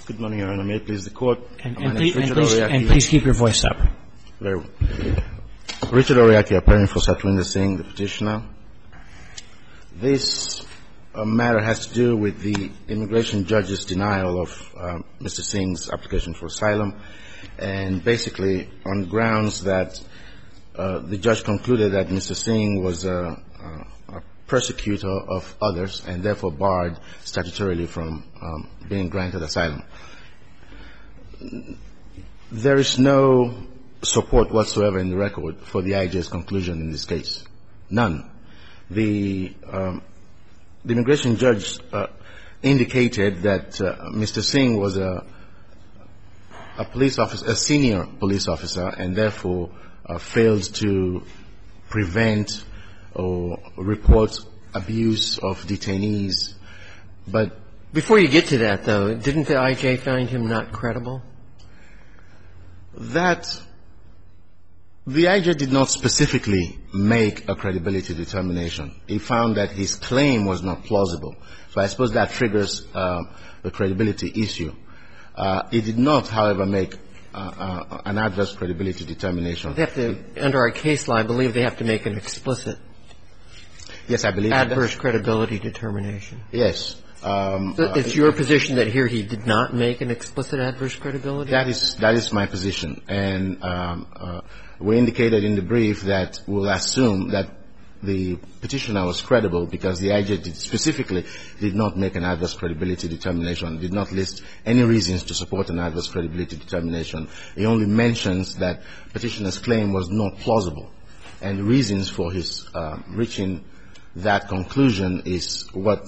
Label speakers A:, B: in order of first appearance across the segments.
A: Good morning, Your Honor. May it please the Court.
B: And please keep your voice up.
A: Very well. Richard Oriaki, appearing for Satwinder Singh, the petitioner. This matter has to do with the immigration judge's denial of Mr. Singh's application for asylum, and basically on grounds that the judge concluded that Mr. Singh was a persecutor of others and therefore barred statutorily from being granted asylum. There is no support whatsoever in the record for the IJ's conclusion in this case. None. The immigration judge indicated that Mr. Singh was a police officer, a senior police officer, and therefore failed to prevent or report abuse of detainees. But
C: before you get to that, though, didn't the IJ find him not credible?
A: The IJ did not specifically make a credibility determination. He found that his claim was not plausible. So I suppose that triggers the credibility issue. He did not, however, make an adverse credibility determination.
C: They have to, under our case law, I believe they have to make an explicit adverse credibility determination.
A: Yes.
C: It's your position that here he did not make an explicit adverse credibility?
A: That is my position. And we indicated in the brief that we'll assume that the petitioner was credible because the IJ specifically did not make an adverse credibility determination, did not list any reasons to support an adverse credibility determination. He only mentions that petitioner's claim was not plausible. And the reasons for his reaching that conclusion is what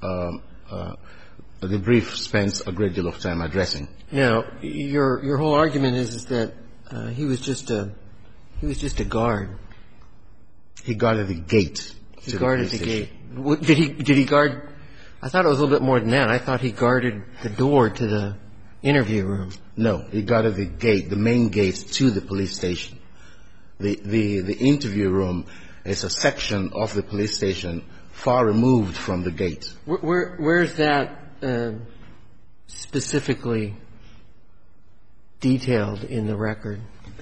A: the brief spends a great deal of time addressing.
C: Now, your whole argument is that he was just a guard.
A: He guarded the gate.
C: He guarded the gate. Did he guard? I thought it was a little bit more than that. I thought he guarded the door to the interview room.
A: No, he guarded the gate, the main gate to the police station. The interview room is a section of the police station far removed from the gate.
C: Where is that specifically detailed in the record?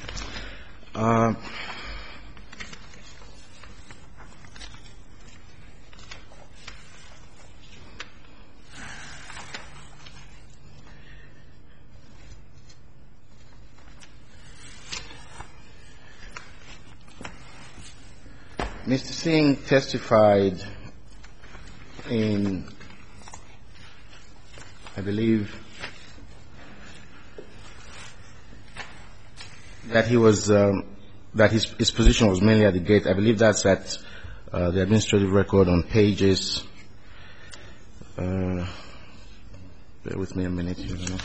A: Mr. Singh testified in, I believe, that he was that his position was mainly at the gate. I believe that's at the administrative record on pages. Bear with me a minute.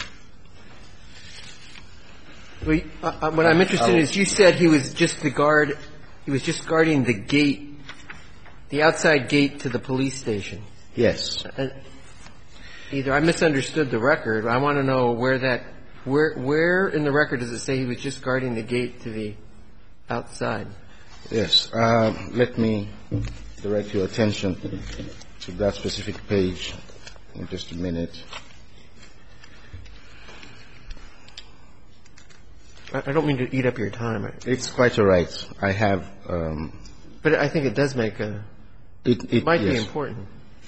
C: What I'm interested in is you said he was just the guard. He was just guarding the gate, the outside gate to the police station.
A: Yes.
C: Either I misunderstood the record. I want to know where in the record does it say he was just guarding the gate to the outside?
A: Yes. Let me direct your attention to that specific page in just a minute.
C: I don't mean to eat up your time.
A: It's quite all right. I have.
C: But I think it does make a. It might be important.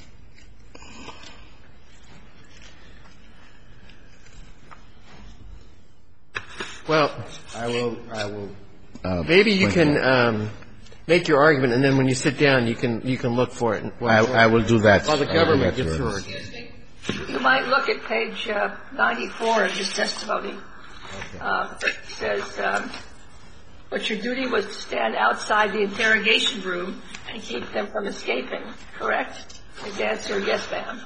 C: Well,
A: I will.
C: Maybe you can make your argument, and then when you sit down, you can look for it.
A: I will do that.
C: While the government gets through it.
D: You might look at page 94 of his testimony. It says, but your duty was to stand outside the interrogation room and keep them from escaping, correct? His answer, yes, ma'am.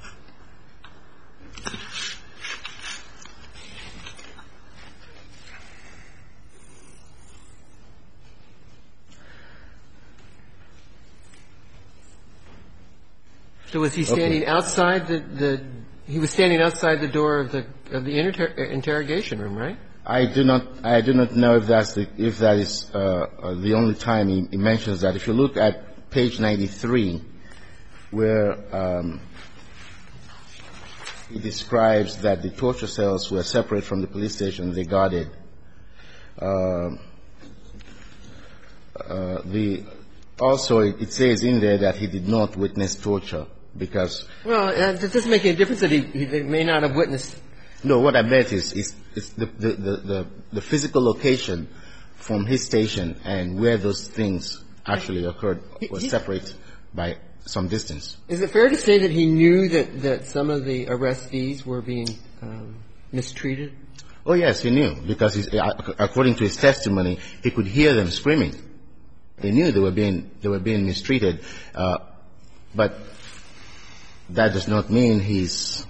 C: So was he standing outside he was standing outside the door of the interrogation room, right?
A: I do not know if that is the only time he mentions that. If you look at page 93, where he describes that the torture cells were separate from the police station they guarded. Also, it says in there that he did not witness torture because...
C: Well, it doesn't make any difference that he may not have witnessed.
A: No, what I meant is the physical location from his station and where those things actually occurred was separate by some distance.
C: Is it fair to say that he knew that some of the arrestees were being mistreated?
A: Oh, yes, he knew, because according to his testimony, he could hear them screaming. He knew they were being mistreated, but that does not mean he's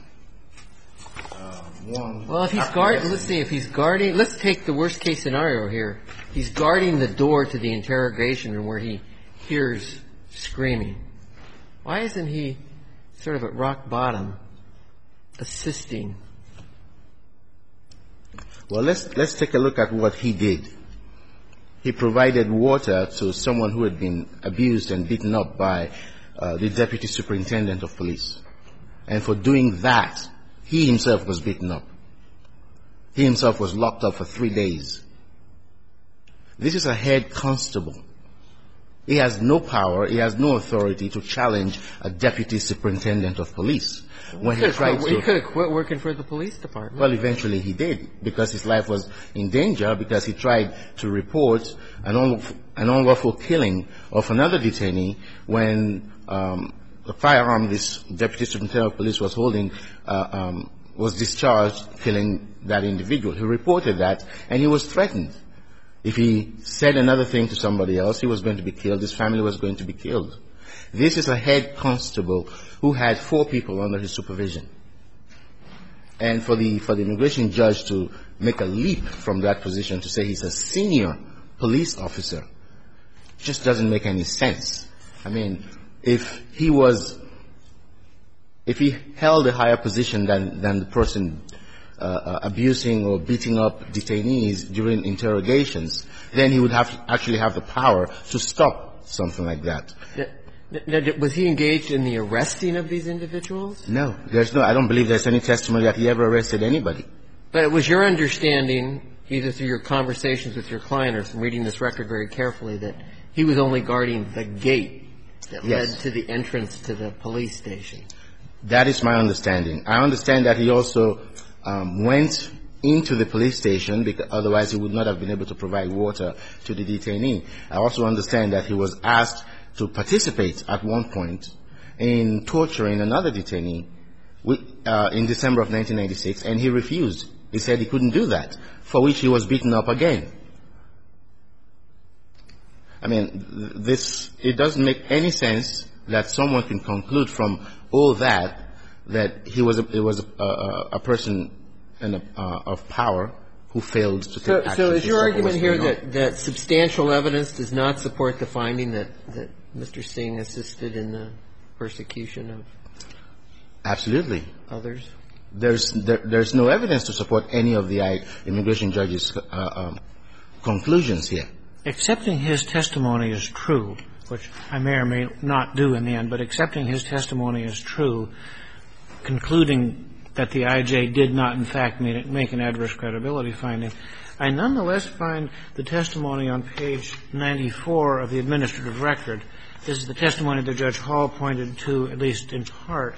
A: one.
C: Well, if he's guarding, let's take the worst case scenario here. He's guarding the door to the interrogation room where he hears screaming. Why isn't he sort of at rock bottom assisting?
A: Well, let's take a look at what he did. He provided water to someone who had been abused and beaten up by the deputy superintendent of police. And for doing that, he himself was beaten up. He himself was locked up for 3 days. This is a head constable. He has no power, he has no authority to challenge a deputy superintendent of police. When he tried to...
C: He could have quit working for the police department.
A: Well, eventually he did, because his life was in danger, because he tried to report an unlawful killing of another detainee when the firearm this deputy superintendent of police was holding was discharged, killing that individual. He reported that, and he was threatened. If he said another thing to somebody else, he was going to be killed. His family was going to be killed. This is a head constable who had 4 people under his supervision. And for the immigration judge to make a leap from that position to say he's a senior police officer just doesn't make any sense. I mean, if he held a higher position than the person abusing or beating up detainees during interrogations, then he would actually have the power to stop something like that.
C: Was he engaged in the arresting of these individuals?
A: No. I don't believe there's any testimony that he ever arrested anybody.
C: But it was your understanding, either through your conversations with your client or from reading this record very carefully, that he was only guarding the gate that led to the entrance to the police station.
A: That is my understanding. I understand that he also went into the police station, because otherwise he would not have been able to provide water to the detainee. I also understand that he was asked to participate at one point in torturing another detainee in December of 1996, and he refused. He said he couldn't do that, for which he was beaten up again. I mean, it doesn't make any sense that someone can conclude from all that it was a person of power who failed to take action.
C: So is your argument here that substantial evidence does not support the finding that Mr. Singh assisted in the persecution of
A: Absolutely.
C: Others?
A: There's no evidence to support any of the immigration judge's conclusions here.
B: Accepting his testimony as true, which I may or may not do in the end, but accepting his testimony as true, concluding that the IJ did not, in fact, make an adverse credibility finding, I nonetheless find the testimony on page 94 of the administrative record. This is the testimony that Judge Hall pointed to, at least in part.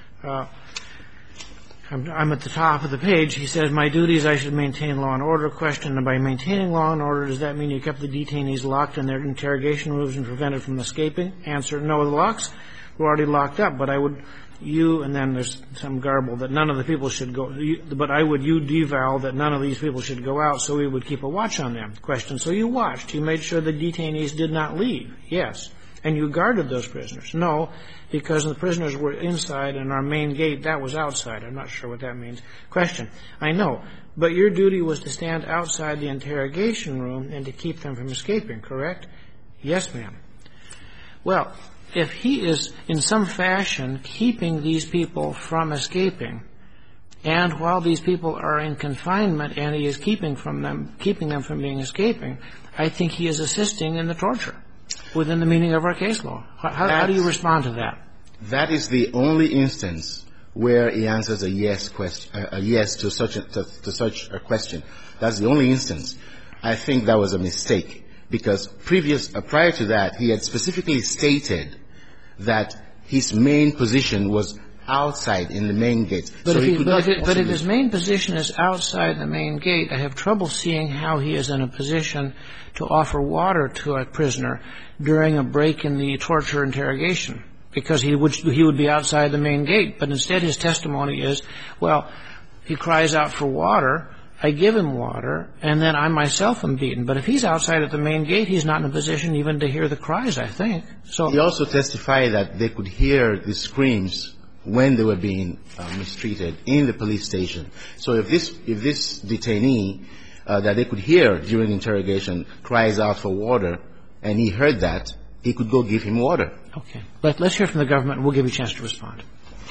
B: I'm at the top of the page. He says, my duties, I should maintain law and order. Question, and by maintaining law and order, does that mean you kept the detainees locked in their interrogation rooms and prevented from escaping? Answer, no, the locks were already locked up, but I would, and then there's some garble, that none of the people should go, but I would, devow that none of these people should go out, so we would keep a watch on them. Question, so you watched. You made sure the detainees did not leave. Yes. And you guarded those prisoners. No, because the prisoners were inside and our main gate, that was outside. I'm not sure what that means. Question, I know, but your duty was to stand outside the interrogation room and to keep them from escaping, correct? Yes, ma'am. Well, if he is in some fashion keeping these people from escaping, and while these people are in confinement and he is keeping them from being escaping, I think he is assisting in the torture within the meaning of our case law. How do you respond to that?
A: That is the only instance where he answers a yes to such a question. That's the only instance. I think that was a mistake, because prior to that, he had specifically stated that his main position was outside in the main gate.
B: But if his main position is outside the main gate, I have trouble seeing how he is in a position to offer water to a prisoner during a break in the torture interrogation, because he would be outside the main gate. But instead his testimony is, well, he cries out for water, I give him water, and then I myself am beaten. But if he's outside at the main gate, he's not in a position even to hear the cries, I think. So
A: he also testified that they could hear the screams when they were being mistreated in the police station. So if this detainee that they could hear during interrogation cries out for water, and he heard that, he could go give him water.
B: Okay. Let's hear from the government. We'll give you a chance to respond.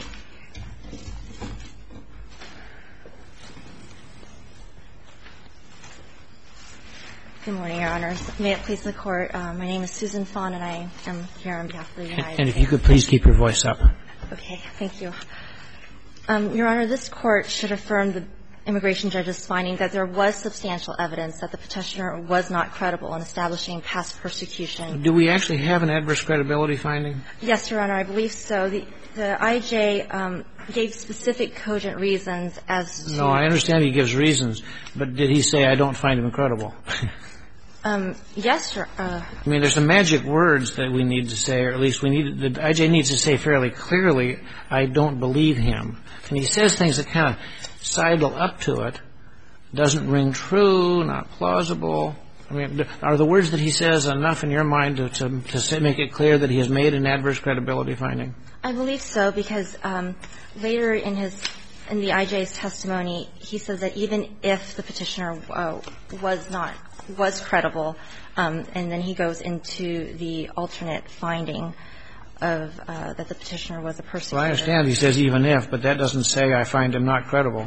E: Good morning, Your Honors. May it please the Court. My name is Susan Fawn, and I am here on behalf of the United States.
B: And if you could please keep your voice up.
E: Okay. Thank you. Your Honor, this Court should affirm the immigration judge's finding that there was substantial evidence that the petitioner was not credible in establishing past persecution.
B: Do we actually have an adverse credibility finding?
E: Yes, Your Honor, I believe so. The IJ gave specific cogent reasons as to...
B: No, I understand he gives reasons, but did he say, I don't find him credible?
E: Yes, Your
B: I mean, there's some magic words that we need to say, or at least the IJ needs to say fairly clearly, I don't believe him. And he says things that kind of sidle up to it. Doesn't ring true, not plausible. I mean, are the words that he says enough in your mind to make it clear that he has made an adverse credibility finding?
E: I believe so, because later in the IJ's testimony, he says that even if the petitioner was credible, and then he goes into the alternate finding of that the petitioner was a persecutor.
B: Well, I understand he says even if, but that doesn't say I find him not credible.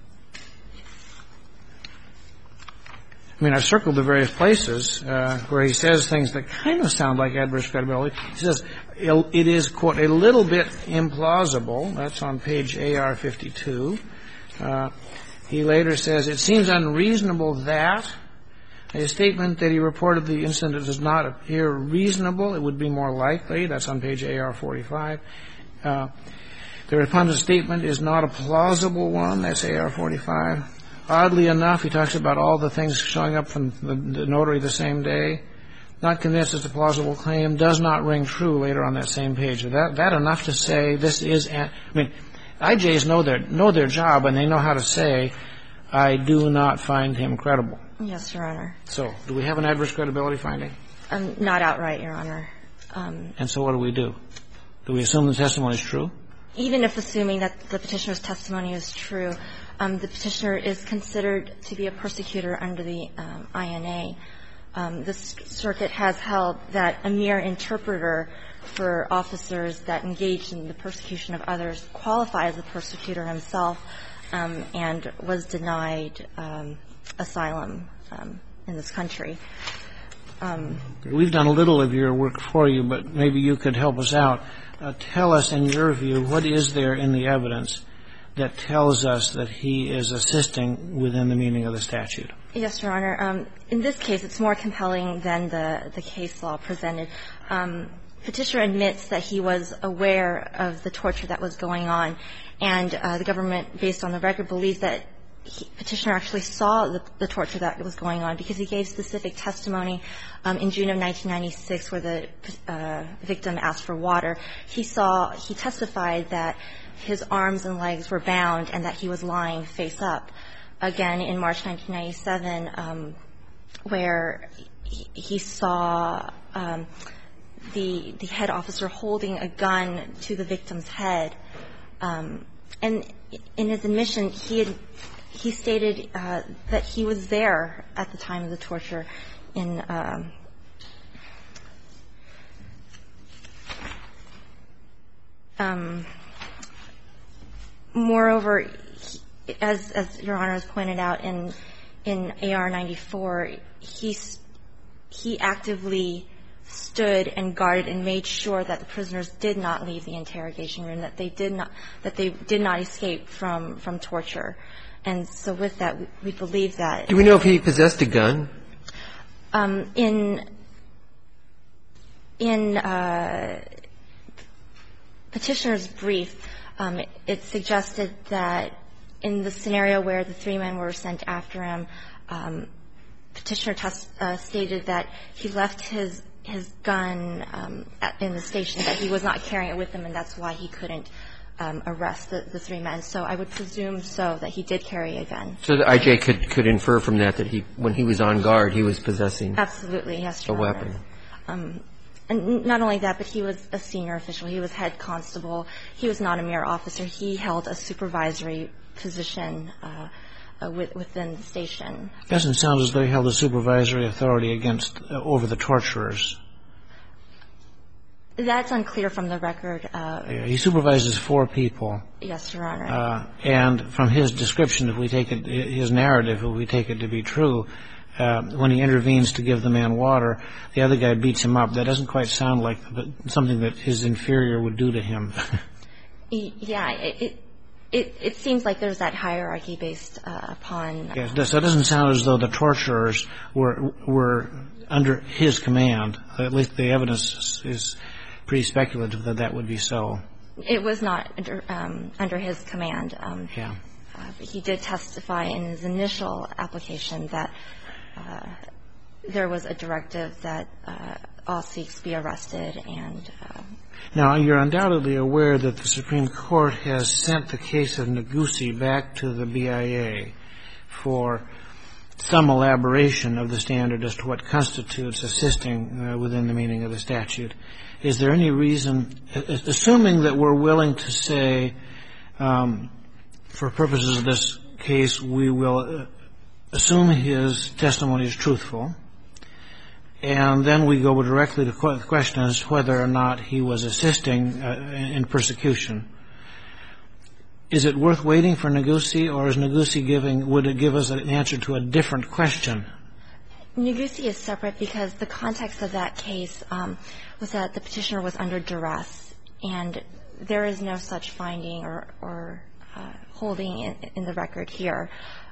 B: I mean, I've circled the various places where he says things that kind of sound like adverse credibility. He says it is, quote, a little bit implausible. That's on page AR-52. He later says, it seems unreasonable that a statement that he reported the incident does not appear reasonable. It would be more likely. That's on page AR-45. The respondent's statement is not a plausible one. That's AR-45. Oddly enough, he talks about all the things showing up from the notary the same day. Not convinced it's a plausible claim. Does not ring true later on that same page. That enough to say this is, I mean, IJs know their job, and they know how to say, I do not find him credible.
E: Yes, Your Honor.
B: So, do we have an adverse credibility finding?
E: Not outright, Your Honor.
B: And so what do we do? Do we assume the testimony is true?
E: Even if assuming that the petitioner's testimony is true, the petitioner is considered to be a persecutor under the INA. This circuit has held that a mere interpreter for officers that engaged in the persecution of others qualifies as a persecutor himself, and was denied asylum in this country.
B: We've done a little of your work for you, but maybe you could help us out. Tell us, in your view, what is there in the evidence that tells us that he is assisting within the meaning of the statute?
E: Yes, Your Honor. In this case, it's more compelling than the case law presented. Petitioner admits that he was aware of the torture that was going on, and the government, based on the record, believes that Petitioner actually saw the torture that was going on, because he gave specific testimony in June of 1996 where the victim asked for water. He testified that his arms and legs were bound and that he was lying face up. Again, in March 1997, where he saw the head officer holding a gun to the victim's head. And in his admission, he stated that he was there at the time of the torture in moreover, as Your Honor has pointed out, in AR-94, he actively stood and guarded and made sure that the prisoners did not leave the interrogation room, that they did not escape from torture. And so with that, we believe that.
C: Do we know if he possessed a gun?
E: In Petitioner's brief, it suggested that in the scenario where the 3 men were sent after him, Petitioner stated that he left his gun in the station, that he was not carrying it with him, and that's why he couldn't arrest the 3 men. So I would presume that he did carry a gun.
C: So the I.J. could infer from that when he was on guard, he was possessing
E: Absolutely, yes, Your
C: a weapon.
E: Honor. And not only that, but he was a senior official. He was head constable. He was not a mere officer. He held a supervisory position within the station.
B: It doesn't sound as though he held a supervisory authority over the torturers.
E: That's unclear from the record.
B: He supervises 4 people.
E: Yes, Your Honor.
B: And from his description, if we take it, his narrative, if we take it to be true, when he intervenes to give the man water, the other guy beats him up. That doesn't quite sound like something that his inferior would do to him.
E: Yeah, it seems like there's that hierarchy based upon.
B: Yes, so it doesn't sound as though the torturers were under his command. At least the evidence is pretty speculative that would be so.
E: It was not under his command.
B: Yeah.
E: But he did testify in his initial application that there was a directive that all Sikhs be arrested. And
B: now, you're undoubtedly aware that the Supreme Court has sent the case of Negussi back to the BIA for some elaboration of the standard as to what constitutes assisting within the meaning of the statute. Is there any reason, assuming that we're willing to say, for purposes of this case, we will assume his testimony is truthful, and then we go directly to the question as to whether or not he was assisting in persecution. Is it worth waiting for Negussi, or is Negussi would it give us an answer to a different question?
E: Negussi is separate because the context of that case was that the petitioner was under duress, and there is no such finding or holding in the record here.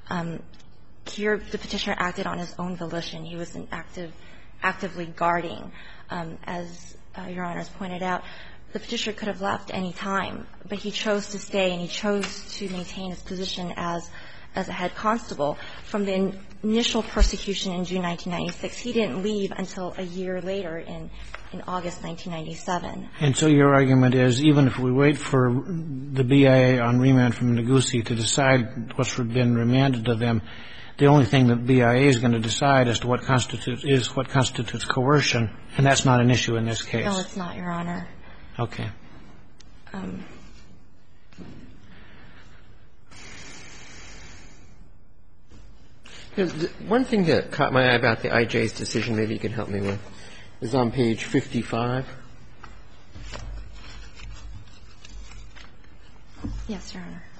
E: Here, the petitioner acted on his own volition. He was actively guarding. As Your Honor has pointed out, the petitioner could have left any time, but he chose to stay, and he chose to maintain his position as a head constable. From the initial persecution in June 1996, he didn't leave until a year later in August 1997.
B: And so your argument is, even if we wait for the BIA on remand from Negussi to decide what's been remanded to them, the only thing that BIA is going to decide as to what constitutes coercion, and that's not an issue in this case.
E: No, it's not, Your Honor.
B: Okay.
C: One thing that caught my eye about the IJ's decision, maybe you can help me with, is on page 55.
E: Yes, Your Honor.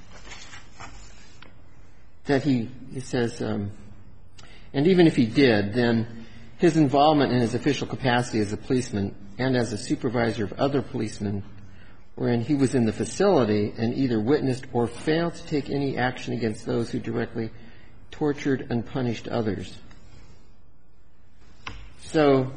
C: That he says, and even if he did, then his involvement in his official capacity as a policeman and as a supervisor of other policemen, wherein he was in the facility and either witnessed or failed to take any action against those who directly tortured and punished others. So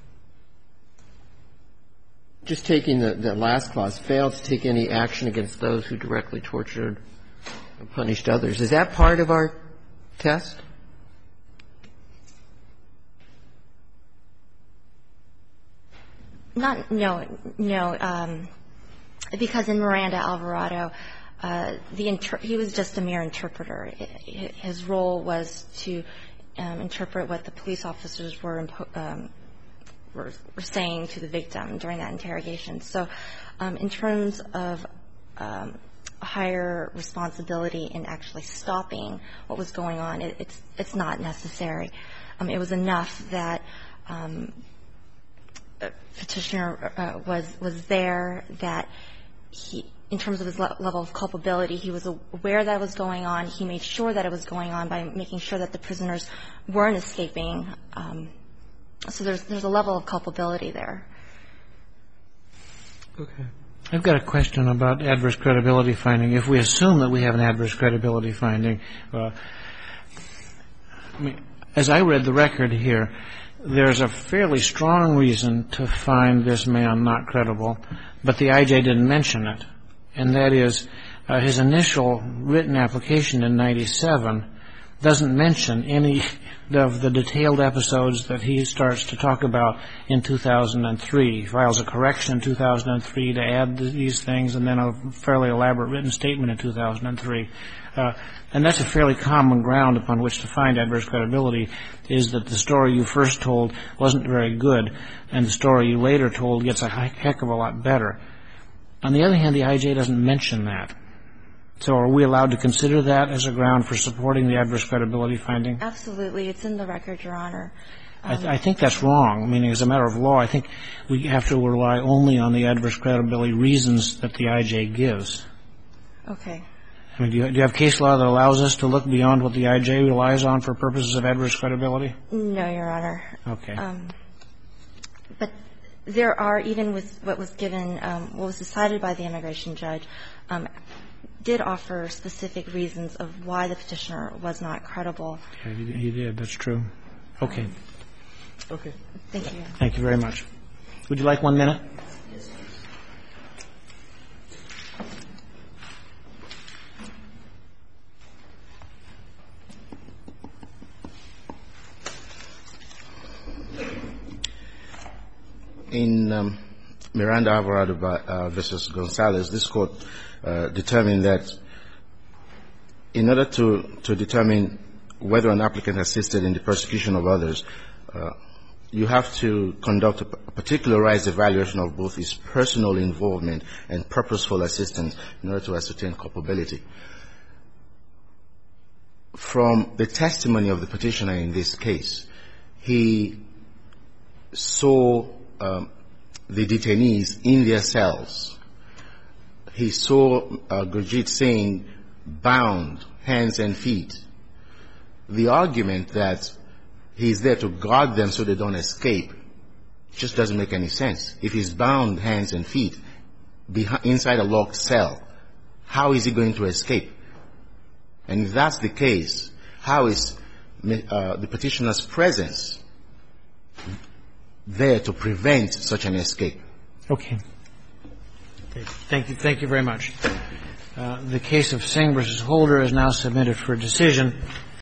C: just taking the last clause, failed to take any action against those who directly tortured and punished others. Is that part of our test?
E: No. Because in Miranda Alvarado, he was just a mere interpreter. His role was to interpret what the police officers were saying to the victim during that interrogation. So in terms of higher responsibility in actually stopping what was going on, it's not necessary. It was enough that Petitioner was there, that he, in terms of his level of culpability, he was aware that it was going on. He made sure that it was going on by making sure that the prisoners weren't escaping So there's a level of culpability there.
B: Okay. I've got a question about adverse credibility finding. If we assume that we have an adverse credibility finding, as I read the record here, there's a fairly strong reason to find this man not credible, but the I.J. didn't mention it. And that is, his initial written application in 97 doesn't mention any of the detailed episodes that he starts to talk about in 2003. He files a correction in 2003 to add these things, and then a fairly elaborate written statement in 2003. And that's a fairly common ground upon which to find adverse credibility, is that the story you first told wasn't very good, and the story you later told gets a heck of a lot better. On the other hand, the I.J. doesn't mention that. So are we allowed to consider that as a ground for supporting the adverse credibility finding?
E: Absolutely. It's in the record, Your Honor.
B: I think that's wrong. Meaning, as a matter of law, I think we have to rely only on the adverse credibility reasons that the I.J. gives.
E: Okay.
B: I mean, do you have case law that allows us to look beyond what the I.J. relies on for purposes of adverse credibility?
E: No, Your Honor.
B: Okay.
E: But there are, even with what was given, what was decided by the immigration judge, did offer specific reasons of why the petitioner was not credible.
B: Yeah, he did. That's true. Okay. Okay.
E: Thank you.
B: Thank you very much. Would you like 1 minute?
D: Yes,
A: In Miranda Alvarado versus Gonzalez, this court determined that in order to determine whether an applicant assisted in the persecution of others, you have to conduct a particularized evaluation of both his personal involvement and purposeful assistance in order to ascertain culpability. From the testimony of the petitioner in this case, he saw the detainees in their cells. He saw Gurjit Singh bound, hands and feet. The argument that he's there to guard them so they don't escape just doesn't make any sense. If he's bound, hands and feet, inside a locked cell, how is he going to escape? And if that's the case, how is the petitioner's presence there to prevent such an escape?
B: Okay. Thank you. Thank you very much. The case of Singh versus Holder is now submitted for decision.